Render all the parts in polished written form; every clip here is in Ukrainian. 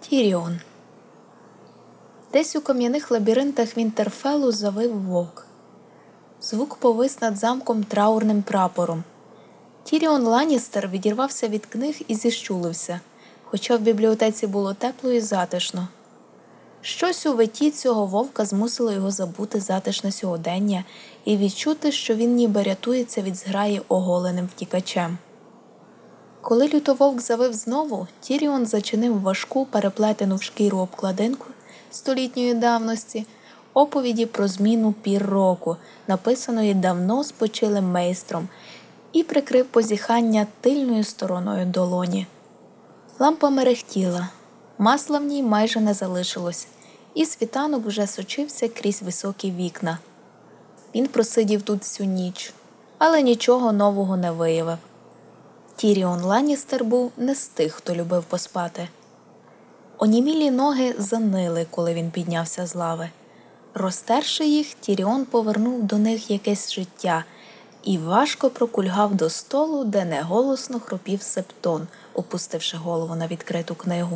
Тіріон. Десь у кам'яних лабіринтах Вінтерфеллу завив вовк. Звук повис над замком траурним прапором. Тіріон Ланністер відірвався від книг і зіщулився, хоча в бібліотеці було тепло і затишно. Щось у витті цього вовка змусило його забути затишне сьогодення і відчути, що він ніби рятується від зграї оголеним втікачем. Коли лютововк завив знову, Тіріон зачинив важку, переплетену в шкіру обкладинку столітньої давності оповіді про зміну пір року, написаної давно спочилим майстром, і прикрив позіхання тильною стороною долоні. Лампа мерехтіла, масла в ній майже не залишилось, і світанок вже сочився крізь високі вікна. Він просидів тут всю ніч, але нічого нового не виявив. Тіріон Ланністер був не з тих, хто любив поспати. Онімілі ноги занили, коли він піднявся з лави. Розтерши їх, Тіріон повернув до них якесь життя і важко прокульгав до столу, де неголосно хропів Септон, опустивши голову на відкриту книгу.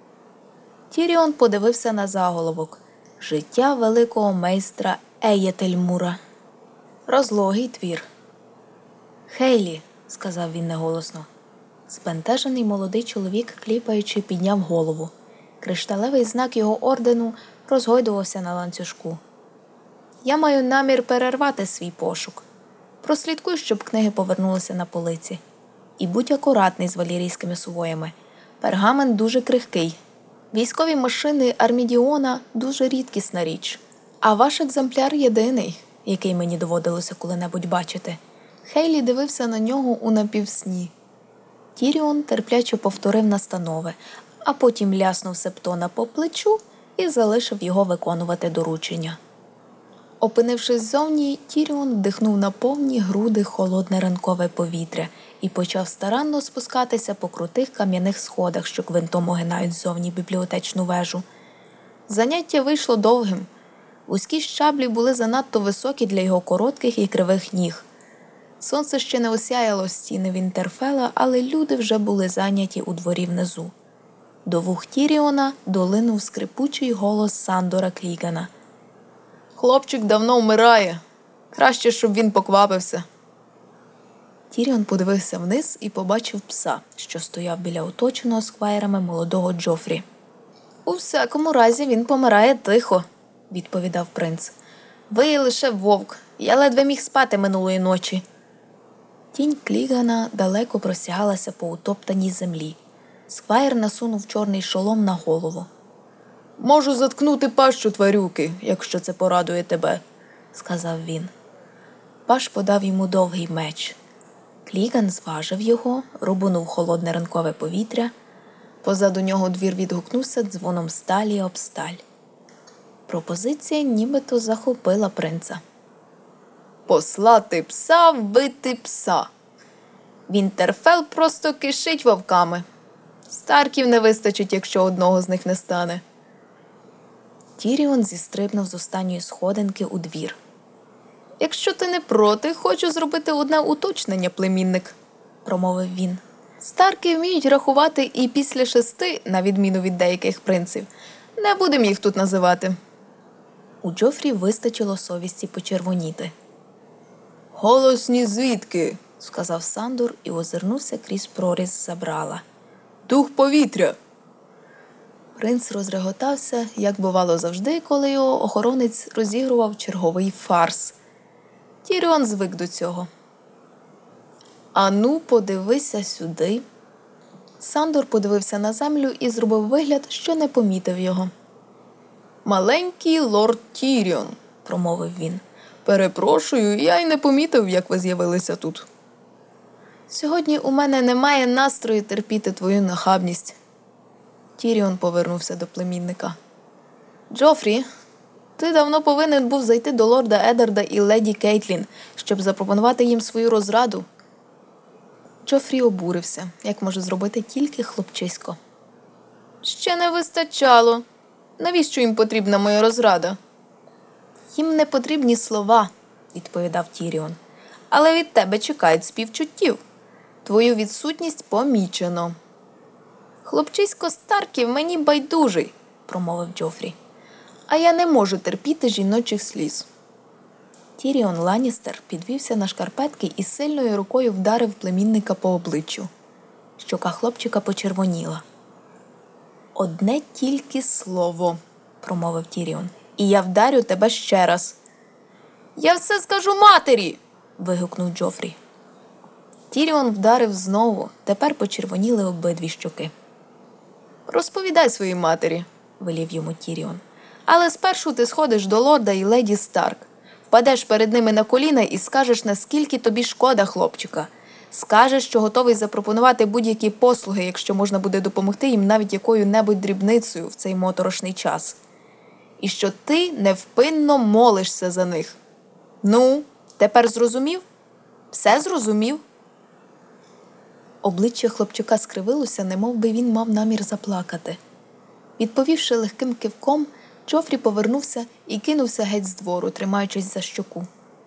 Тіріон подивився на заголовок «Життя великого майстра Еєтельмура». Розлогий твір. «Хейлі», – сказав він неголосно. Збентежений молодий чоловік, кліпаючи, підняв голову. Кришталевий знак його ордену розгойдувався на ланцюжку. «Я маю намір перервати свій пошук. Прослідкуй, щоб книги повернулися на полиці. І будь акуратний з валірійськими сувоями. Пергамент дуже крихкий. Військові машини Армідіона – дуже рідкісна річ. А ваш екземпляр єдиний, який мені доводилося коли-небудь бачити». Хейлі дивився на нього у напівсні. Тіріон терпляче повторив настанови, а потім ляснув Септона по плечу і залишив його виконувати доручення. Опинившись ззовні, Тіріон вдихнув на повні груди холодне ранкове повітря і почав старанно спускатися по крутих кам'яних сходах, що квинтом огинають ззовні бібліотечну вежу. Заняття вийшло довгим. Вузькі щаблі були занадто високі для його коротких і кривих ніг. Сонце ще не осяяло стіни Вінтерфелла, але люди вже були зайняті у дворі внизу. До вух Тіріона долинув скрипучий голос Сандора Клігана. «Хлопчик давно вмирає. Краще, щоб він поквапився». Тіріон подивився вниз і побачив пса, що стояв біля оточеного сквайрами молодого Джофрі. «У всякому разі він помирає тихо», – відповідав принц. «Ви лише вовк. Я ледве міг спати минулої ночі». Тінь Клігана далеко простягалася по утоптаній землі. Сквайр насунув чорний шолом на голову. «Можу заткнути пащу, тварюки, якщо це порадує тебе», – сказав він. Паш подав йому довгий меч. Кліган зважив його, рубанув холодне ранкове повітря. Позаду нього двір відгукнувся дзвоном сталі об сталь. Пропозиція нібито захопила принца. «Послати пса, вбити пса. Вінтерфелл просто кишить вовками. Старків не вистачить, якщо одного з них не стане». Тіріон зістрибнув з останньої сходинки у двір. «Якщо ти не проти, хочу зробити одне уточнення, племінник», – промовив він. «Старки вміють рахувати і після 6, на відміну від деяких принців. Не будемо їх тут називати». У Джофрі вистачило совісті почервоніти. «Голосні звідки?» – сказав Сандор і озирнувся крізь проріз забрала. «Дух повітря!» Принц розреготався, як бувало завжди, коли його охоронець розігрував черговий фарс. Тіріон звик до цього. «Ану, подивися сюди». Сандор подивився на землю і зробив вигляд, що не помітив його. «Маленький лорд Тіріон», – промовив він. «Перепрошую, я й не помітив, як ви з'явилися тут». «Сьогодні у мене немає настрою терпіти твою нахабність». Тіріон повернувся до племінника. «Джофрі, ти давно повинен був зайти до лорда Еддарда і леді Кейтлін, щоб запропонувати їм свою розраду». Джофрі обурився, як може зробити тільки хлопчисько. «Ще не вистачало. Навіщо їм потрібна моя розрада?» «Їм не потрібні слова», – відповідав Тіріон. «Але від тебе чекають співчуттів. Твою відсутність помічено». «Хлопчисько Старків мені байдужий», – промовив Джофрі. «А я не можу терпіти жіночих сліз». Тіріон Ланністер підвівся на шкарпетки і сильною рукою вдарив племінника по обличчю. Щока хлопчика почервоніла. «Одне тільки слово», – промовив Тіріон, – «і я вдарю тебе ще раз». «Я все скажу матері!» – вигукнув Джофрі. Тіріон вдарив знову, тепер почервоніли обидві щоки. «Розповідай своїй матері», – велів йому Тіріон. «Але спершу ти сходиш до лорда і леді Старк. Впадеш перед ними на коліна і скажеш, наскільки тобі шкода хлопчика. Скажеш, що готовий запропонувати будь-які послуги, якщо можна буде допомогти їм навіть якою-небудь дрібницею в цей моторошний час. І що ти невпинно молишся за них. Ну, тепер зрозумів? Все зрозумів?» Обличчя хлопчика скривилося, немов би він мав намір заплакати. Відповівши легким кивком, Джофрі повернувся і кинувся геть з двору, тримаючись за щоку.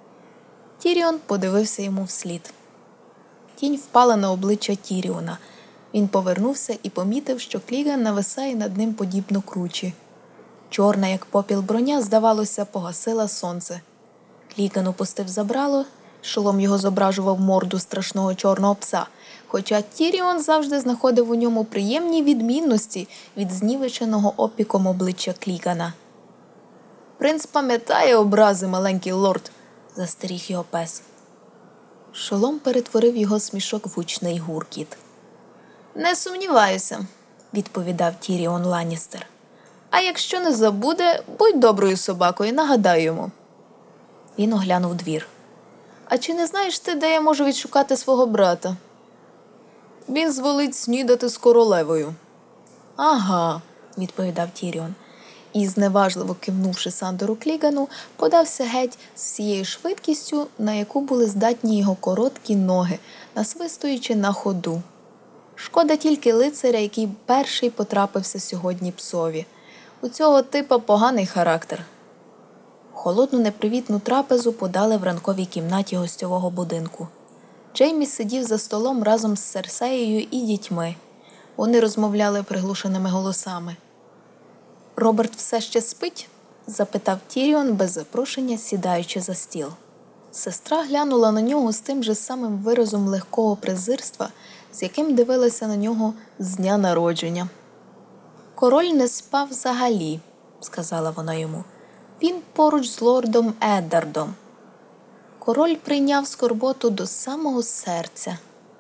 Тіріон подивився йому вслід. Тінь впала на обличчя Тіріона. Він повернувся і помітив, що Кліган нависає над ним подібно кручі. Чорна, як попіл броня, здавалося, погасила сонце. Кліган опустив забрало, шолом його зображував морду страшного чорного пса, хоча Тіріон завжди знаходив у ньому приємні відмінності від знівеченого опіком обличчя Клігана. «Принц пам'ятає образи, маленький лорд», – застеріг його пес. Шолом перетворив його смішок в гучний гуркіт. «Не сумніваюся», – відповідав Тіріон Ланністер. «А якщо не забуде, будь доброю собакою, нагадай йому». Він оглянув двір. «А чи не знаєш ти, де я можу відшукати свого брата?» «Він зволить снідати з королевою». «Ага», – відповідав Тіріон. І, зневажливо кивнувши Сандору Клігану, подався геть з всією швидкістю, на яку були здатні його короткі ноги, насвистуючи на ходу. Шкода тільки лицаря, який перший потрапився сьогодні псові. У цього типа поганий характер. Холодну непривітну трапезу подали в ранковій кімнаті гостьового будинку. Джеймі сидів за столом разом з Серсеєю і дітьми. Вони розмовляли приглушеними голосами. «Роберт все ще спить?» – запитав Тіріон без запрошення, сідаючи за стіл. Сестра глянула на нього з тим же самим виразом легкого презирства, з яким дивилася на нього з дня народження. «Король не спав взагалі», – сказала вона йому. «Він поруч з лордом Еддардом. Король прийняв скорботу до самого серця».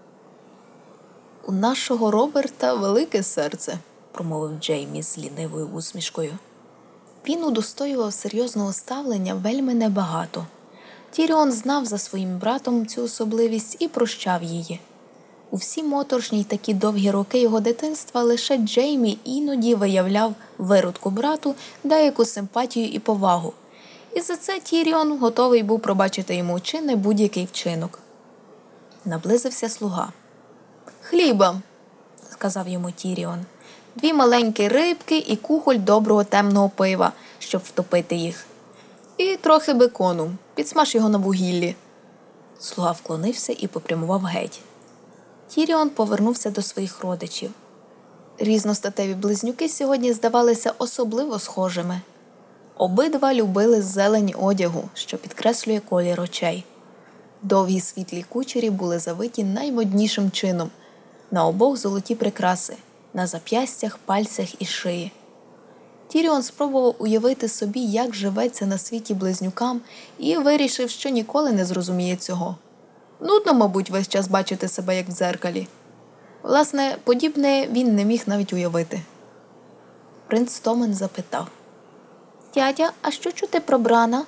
«У нашого Роберта велике серце», – промовив Джеймі з лінивою усмішкою. Він удостоював серйозного ставлення вельми небагато. Тіріон знав за своїм братом цю особливість і прощав її. У всі моторошні й такі довгі роки його дитинства лише Джеймі іноді виявляв виродку брату деяку симпатію і повагу. І за це Тіріон готовий був пробачити йому чи не будь-який вчинок. Наблизився слуга. «Хліба», – сказав йому Тіріон. «2 маленькі рибки і кухоль доброго темного пива, щоб втопити їх. І трохи бекону. Підсмаж його на вугіллі». Слуга вклонився і попрямував геть. Тіріон повернувся до своїх родичів. Різностатеві близнюки сьогодні здавалися особливо схожими. Обидва любили зелень одягу, що підкреслює колір очей. Довгі світлі кучері були завиті наймоднішим чином. На обох золоті прикраси, на зап'ястях, пальцях і шиї. Тіріон спробував уявити собі, як живеться на світі близнюкам, і вирішив, що ніколи не зрозуміє цього. Нудно, мабуть, весь час бачити себе, як в дзеркалі. Власне, подібне він не міг навіть уявити. Принц Томен запитав. «Дядя, а що чути про Брана?»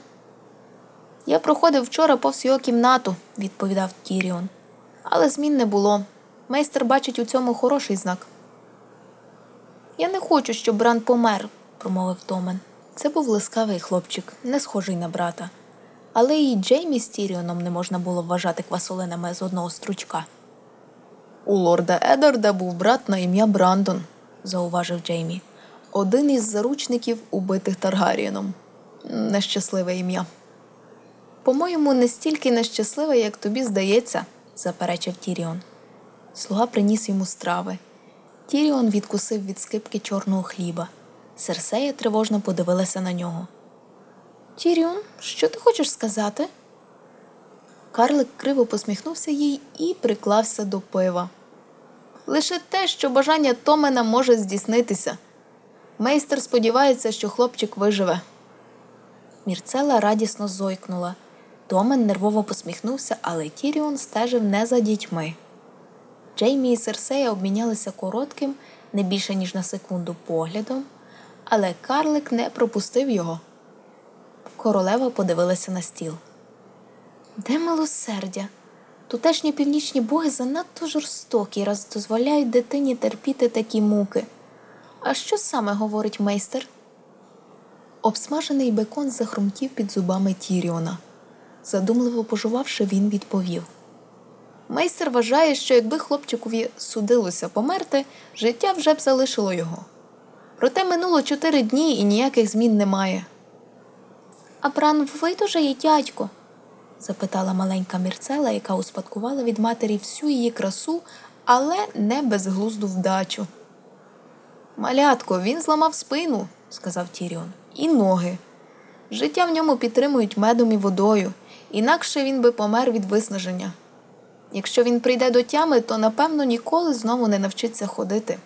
«Я проходив вчора повз його кімнату», – відповідав Тіріон. «Але змін не було. Майстер бачить у цьому хороший знак». «Я не хочу, щоб Бран помер», – промовив Томен. Це був ласкавий хлопчик, не схожий на брата. Але і Джеймі з Тіріоном не можна було вважати квасолинами з одного стручка. «У лорда Еддарда був брат на ім'я Брандон», – зауважив Джеймі. «Один із заручників, убитих Таргарієном. Нещасливе ім'я». «По-моєму, не стільки нещасливе, як тобі здається», – заперечив Тіріон. Слуга приніс йому страви. Тіріон відкусив від скибки чорного хліба. Серсея тривожно подивилася на нього. «Тіріон, що ти хочеш сказати?» Карлик криво посміхнувся їй і приклався до пива. «Лише те, що бажання Томена може здійснитися. Мейстер сподівається, що хлопчик виживе». Мірцела радісно зойкнула. Томен нервово посміхнувся, але Тіріон стежив не за дітьми. Джеймі і Серсея обмінялися коротким, не більше ніж на секунду, поглядом, але карлик не пропустив його. Королева подивилася на стіл. «Де милосердя? Тутешні північні боги занадто жорстокі, раз дозволяють дитині терпіти такі муки. А що саме говорить майстер?» Обсмажений бекон захрумтів під зубами Тіріона. Задумливо пожувавши, він відповів. «Майстер вважає, що якби хлопчикові судилося померти, життя вже б залишило його. Проте минуло 4 дні і ніяких змін немає». «А Бран видужає, дядько?» – запитала маленька Мірцела, яка успадкувала від матері всю її красу, але не безглузду вдачу. «Малятко, він зламав спину», – сказав Тіріон, – «і ноги. Життя в ньому підтримують медом і водою, інакше він би помер від виснаження. Якщо він прийде до тями, то, напевно, ніколи знову не навчиться ходити».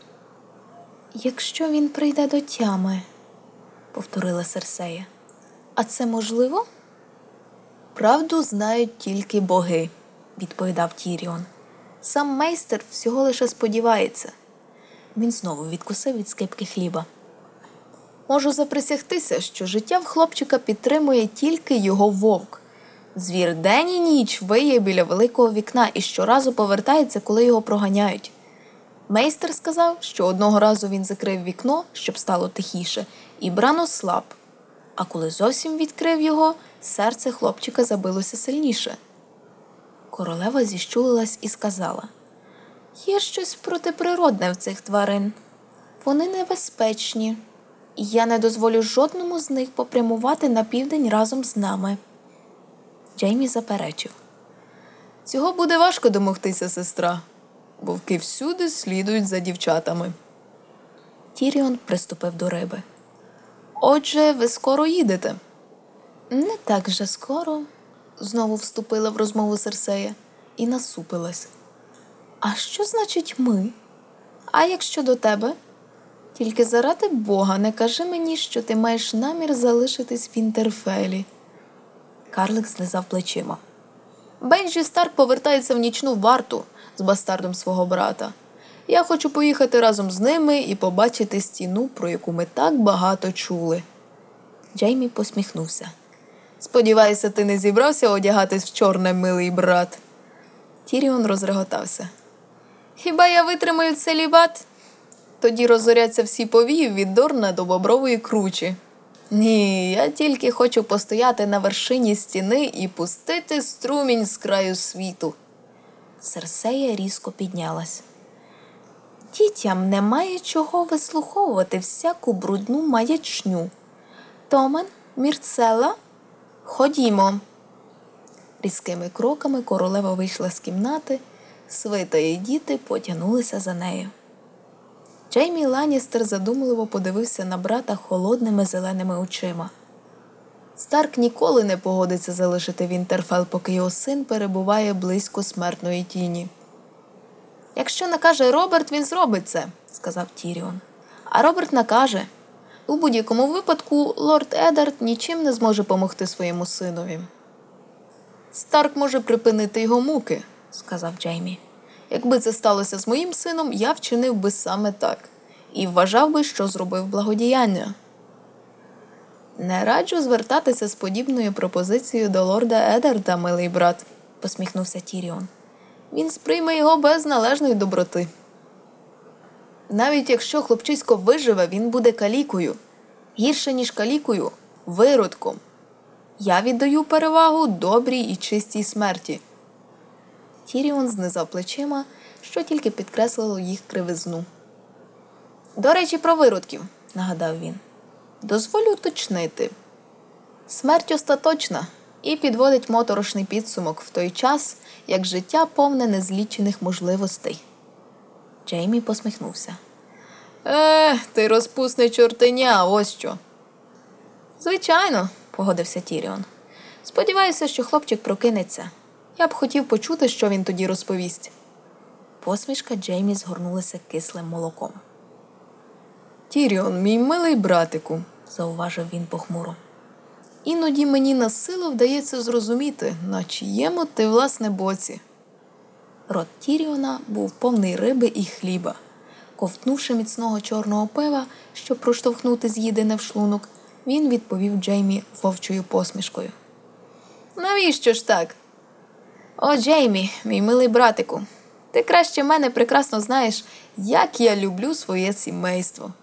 «Якщо він прийде до тями», – повторила Серсея. «А це можливо?» «Правду знають тільки боги», – відповідав Тіріон. «Сам майстер всього лише сподівається». Він знову відкусив від скибки хліба. «Можу заприсягтися, що життя в хлопчика підтримує тільки його вовк. Звір день і ніч виє біля великого вікна і щоразу повертається, коли його проганяють. Майстер сказав, що одного разу він закрив вікно, щоб стало тихіше, і Бран ослаб. А коли зовсім відкрив його, серце хлопчика забилося сильніше». Королева зіщулилась і сказала. «Є щось протиприродне в цих тварин. Вони небезпечні. І я не дозволю жодному з них попрямувати на південь разом з нами». Джеймі заперечив. «Цього буде важко домогтися, сестра. Вовки всюди слідують за дівчатами». Тіріон приступив до риби. «Отже, ви скоро їдете?» «Не так же скоро», – знову вступила в розмову Серсея і насупилась. «А що значить ми? А як щодо тебе? Тільки заради Бога не кажи мені, що ти маєш намір залишитись в Вінтерфелі». Карлик знизав плечима. «Бенджі Старк повертається в нічну варту з бастардом свого брата. Я хочу поїхати разом з ними і побачити стіну, про яку ми так багато чули». Джеймі посміхнувся. «Сподіваюся, ти не зібрався одягатись в чорне, милий брат?» Тіріон розреготався. «Хіба я витримаю целібат? Тоді розоряться всі повії від Дорна до Бобрової кручі. Ні, я тільки хочу постояти на вершині стіни і пустити струмінь з краю світу». Серсея різко піднялась. «Дітям немає чого вислуховувати всяку брудну маячню. Томен, Мірцела, ходімо». Різкими кроками королева вийшла з кімнати, свита і діти потягнулися за нею. Джеймі Ланністер задумливо подивився на брата холодними зеленими очима. Старк ніколи не погодиться залишити Вінтерфелл, поки його син перебуває близько смертної тіні. «Якщо накаже Роберт, він зробить це», – сказав Тіріон. «А Роберт накаже. У будь-якому випадку лорд Едард нічим не зможе помогти своєму синові». «Старк може припинити його муки», – сказав Джеймі. «Якби це сталося з моїм сином, я вчинив би саме так. І вважав би, що зробив благодіяння». «Не раджу звертатися з подібною пропозицією до лорда Едарда, милий брат», – посміхнувся Тіріон. «Він сприйме його без належної доброти. Навіть якщо хлопчисько виживе, він буде калікою. Гірше, ніж калікою – виродком. Я віддаю перевагу добрій і чистій смерті». Тіріон знизав плечима, що тільки підкреслило їх кривизну. «До речі, про виродків», – нагадав він. «Дозволю уточнити. Смерть остаточна і підводить моторошний підсумок в той час, як життя повне незлічених можливостей». Джеймі посміхнувся. Ти розпусне чортеня, ось що. Звичайно, погодився Тіріон. Сподіваюся, що хлопчик прокинеться. Я б хотів почути, що він тоді розповість. Посмішка Джеймі згорнулася кислим молоком. Тіріон, мій милий братику, зауважив він похмуро. Іноді мені на силу вдається зрозуміти, на чиєму ти, власне, боці. Рот Тіріона був повний риби і хліба. Ковтнувши міцного чорного пива, щоб проштовхнути з'їдене в шлунок, він відповів Джеймі вовчою посмішкою. Навіщо ж так? О, Джеймі, мій милий братику, ти краще мене прекрасно знаєш, як я люблю своє сімейство.